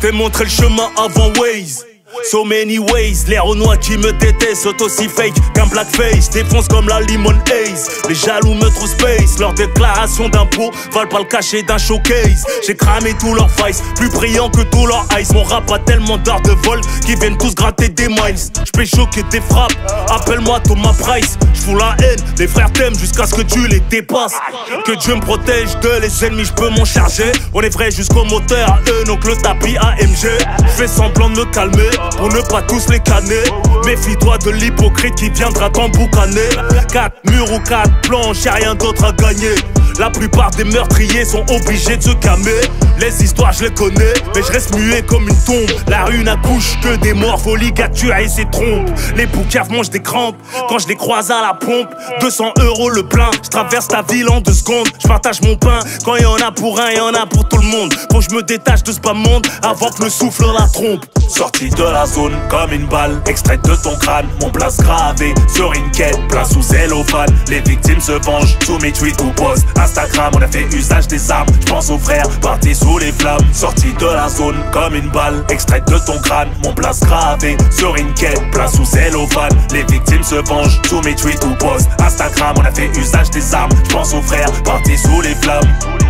t'ai montré le chemin avant Waze. So many ways, les Renois qui me détestent sont aussi fake qu'un blackface. Défonce comme la Limon Haze. Les jaloux me trouvent space. Leurs déclarations d'impôts valent pas le cachet d'un showcase. J'ai cramé tous leurs vices, plus brillants que tous leurs ice. Mon rap a tellement d'art de vol qu'ils viennent tous gratter des mines. J'peux choquer tes frappes, appelle-moi Thomas Price. J'fous la haine, les frères t'aiment jusqu'à ce que tu les dépasses. Que Dieu me protège de les ennemis, j'peux m'en charger. On est vrai jusqu'au moteur, eux donc le tapis AMG. J'fais semblant de me calmer pour ne pas tous les canner. Méfie-toi de l'hypocrite qui viendra t'emboucaner. 4 murs ou 4 planches, y'a rien d'autre à gagner. La plupart des meurtriers sont obligés de se calmer. Les histoires je les connais, mais je reste muet comme une tombe. La rue n'accouche que des morts, faut ligature et ses trompes. Les boucaves mangent des crampes quand je les croise à la pompe. 200 € le plein, je traverse la ville en 2 secondes. Je partage mon pain, quand y en a pour un, y en a pour tout le monde. Faut que je me détache de ce bas monde avant que le souffle la trompe. Sorti de la zone comme une balle, extraite de ton crâne, mon place gravé sur une quête, plein sous cellophane. Les victimes se vengent sous mes tweets ou posts Instagram. On a fait usage des armes, j'pense aux frères partis sous les flammes. Sorti de la zone comme une balle, extraite de ton crâne, mon place gravé sur une quête, plein sous cellophane. Les victimes se vengent sous mes tweets ou posts Instagram. On a fait usage des armes, j'pense aux frères partis sous les flammes.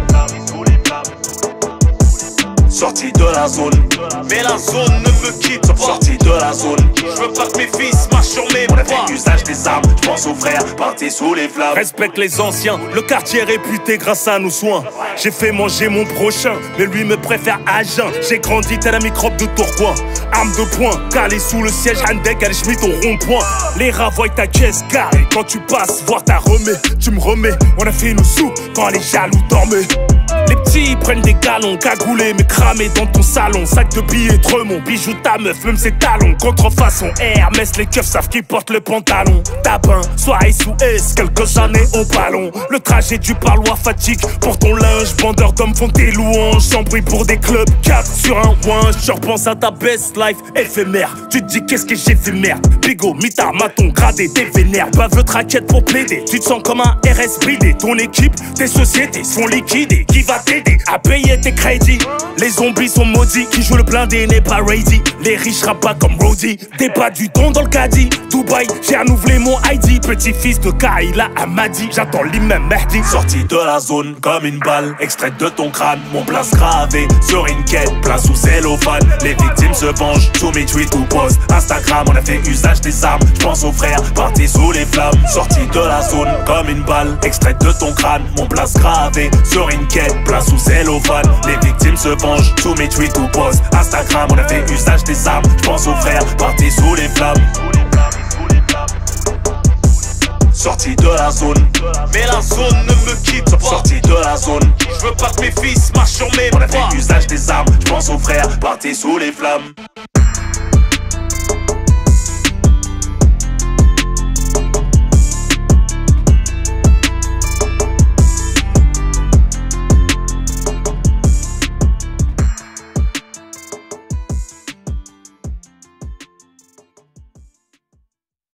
Sorti de la zone, mais la zone ne me quitte pas. Sorti de la zone, je veux pas que mes fils marchent sur mes pas. On a fait usage des armes, je pense aux frères partis sous les flammes. Respecte les anciens, le quartier est réputé grâce à nos soins. J'ai fait manger mon prochain, mais lui me préfère à jeun. J'ai grandi tel un microbe de Tourcoing. Arme de poing, calé sous le siège Handek, elle Schmitt au rond-point. Les rats voient ta caisse carrée quand tu passes, voir ta remets. Tu me remets, on a fait nos sous quand les jaloux dormaient. Les petits prennent des galons, cagoulés mais cramés dans ton salon. Sac de billets, Tremont, bijoux ta meuf, même ses talons. Contrefaçon, Hermès, les keufs savent qui portent le pantalon. Tapin, soirée sous S, quelques années au ballon. Le trajet du parloir fatigue pour ton linge. Bandeurs d'hommes font tes louanges, sans bruit pour des clubs. 4 sur un ouin, je repense à ta best life éphémère. Tu te dis qu'est-ce que j'ai fait merde. Bigot, mitard, maton, gradé, t'es vénère. Baveux traquette pour plaider, tu te sens comme un RS bridé. Ton équipe, tes sociétés se font liquider. Qui va t'aider à payer tes crédits? Les zombies sont maudits, qui joue le blindé n'est pas ready. Les riches rappent pas comme Brody, t'es pas du don dans le caddie. Dubaï, j'ai renouvelé mon ID. Petit-fils de Kaila Amadi, j'attends l'imam Mahdi. Sorti de la zone comme une balle, extraite de ton crâne, mon place gravé sur une quête, plein sous cellophane. Les victimes se vengent sous mes tweets ou posts Instagram. On a fait usage des armes, j'pense aux frères partis sous les flammes. Sorti de la zone comme une balle, extraite de ton crâne, mon place gravé sur une quête, plein sous cellophane. Les victimes se vengent sous mes tweets ou posts Instagram. On a fait usage des armes, j'pense aux frères partis sous les flammes. Sorti de la zone, mais la zone ne me quitte pas. Sorti de la zone, je veux pas que mes fils marchent sur mes pas. On a fait usage des armes, j'pense aux frères partis sous les flammes.